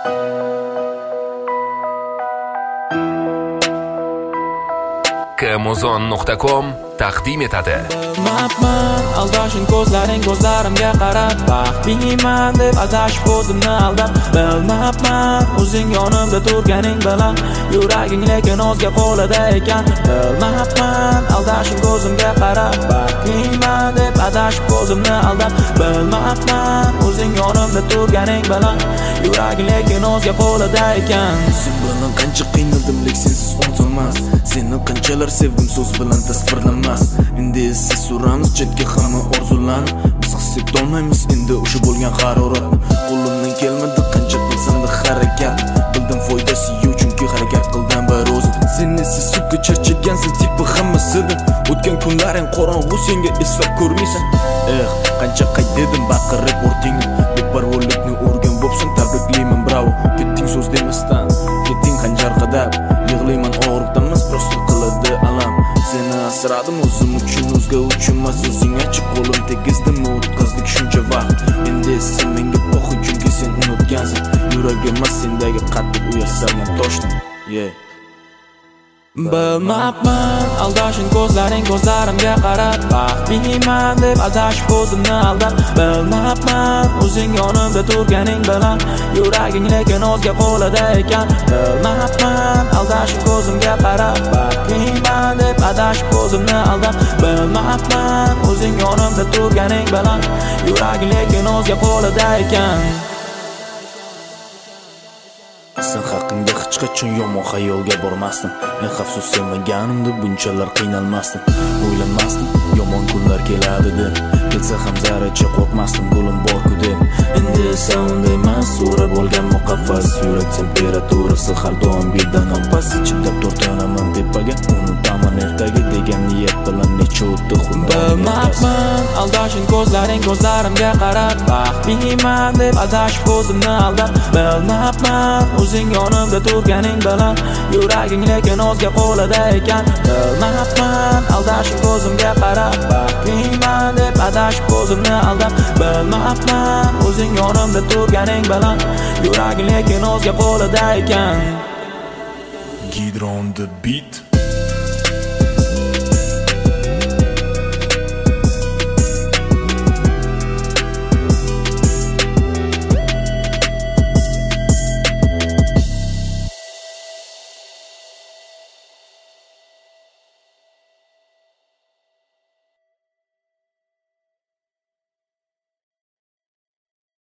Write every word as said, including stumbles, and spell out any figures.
kmozon nuqta com taqdim etadi. Bilmabman, aldashing ko'zlaring ko'zlarimga qarab, baxtliman deb adashib o'zimni aldab. Bilmabman, o'zing yonimda turganing bilan yuraging lekin o'zga qo'lida ekan. Bilmabman, aldashing ko'zimga qarab, baxtliman deb adashib o'zimni aldab. Bilmabman, o'zing yonimda turganing bilan yuraging lekin o'zga qo'lida ekan. Sen bilan qancha qiynaldim, lekin sensiz unutolmas. Seni qanchalar sevdim, so'z bilan tasvirlanmas. Endi esa suramiz chetga hamma orzularni. Biz his etolmaymiz endi o'sha bo'lgan haroratni. Qo'limdan kelmadi qancha qilsam-da harakat. Bildim foydasi yo'q chunki harakat qildim bir o'zim. Sen esa sukka charchagansan tipi hammasidan. O'tgan kunlaring qorong'u senga eslab ko'rmaysan. Eh, qancha qay dedim baqirib o'rtingni. Beparvolikni o'rgan bo'psan, tabriklayman, bravo. Ketding so'z demasdan, ketding xanjar qadab. Yig'layman og'riqdamas, prosto qiladi alam. Seni asradim o'zim uchun, o'zga uchun emas. O'zing achib qo'lim tegizdim, o'tkazdik shuncha vaqt. Endi esa menga po'xin chunki sen unutgansan. Yuragim sendagi qattiq uyasalgan toshdan. Yeah. Bilmabman, aldashing ko'zlaring ko'zlarimga qarab, baxtliman deb adashib o'zimni aldab. Bilmabman, o'zing yonimda turganing bilan yuraging lekin o'zga qo'lida ekan. Bilmabman, aldashing ko'zimga qarab, baxtliman deb adashib o'zimni aldab. Bilmabman, o'zing yonimda turganing bilan yuraging lekin o'zga qo'lida ekan. Sen haqingda hech qachon yomon xayolga bormasdim. Men xavfsiz sevmaganimda bunchalar qiynalmasdim. O'ylamasdim yomon kunlar keladi deb. Kelsa ham zarracha qo'rqmasdim, go'lim bor-ku deb. Endi esa unday emas, so'ra bo'lgan muqaffas. Yurak temperaturasi har doim birdan pas. Chidab tortanaman tepaga, unutaman ertaga degan niyat bilan necha o'tdi xundan. Bilmabman, aldashing ko'zlaring ko'zlarimga qarab, baxtliman deb adashib o'zimni aldab. Bilmabman, o'zing yonimda turganing bilan yuraging lekin o'zga qo'lida ekan. Bilmabman, aldashing ko'zimga qarab, baxtliman deb adashib o'zimni aldab. Bilmabman, o'zing yonimda turganing bilan yuraging lekin o'zga qo'lida ekan. Gidron the beat.